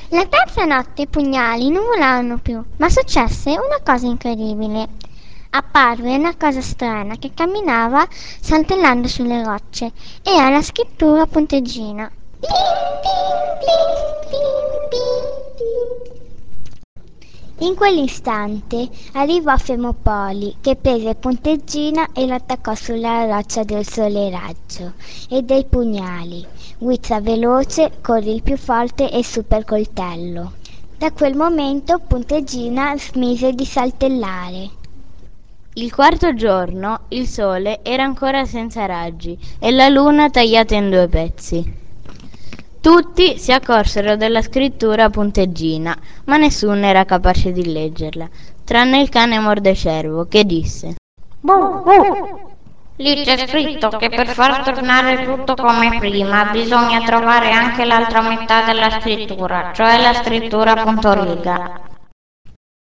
La terza notte i pugnali non volavano più, ma successe una cosa incredibile. Apparve una cosa strana che camminava saltellando sulle rocce e ha la scrittura punteggina. Pling, pling, pling, pling, pling, pling. In quell'istante arrivò Femopoli, che prese Punteggina e lo attaccò sulla roccia del sole raggio e dei pugnali. Guizza veloce, corri il più forte e super coltello. Da quel momento Punteggina smise di saltellare. Il quarto giorno il sole era ancora senza raggi e la luna tagliata in due pezzi. Tutti si accorsero della scrittura punteggina, ma nessuno era capace di leggerla, tranne il cane mordecervo, che disse: Boh, boh. Lì c'è scritto che per far tornare tutto come prima bisogna trovare anche l'altra metà della scrittura, cioè la scrittura puntoriga.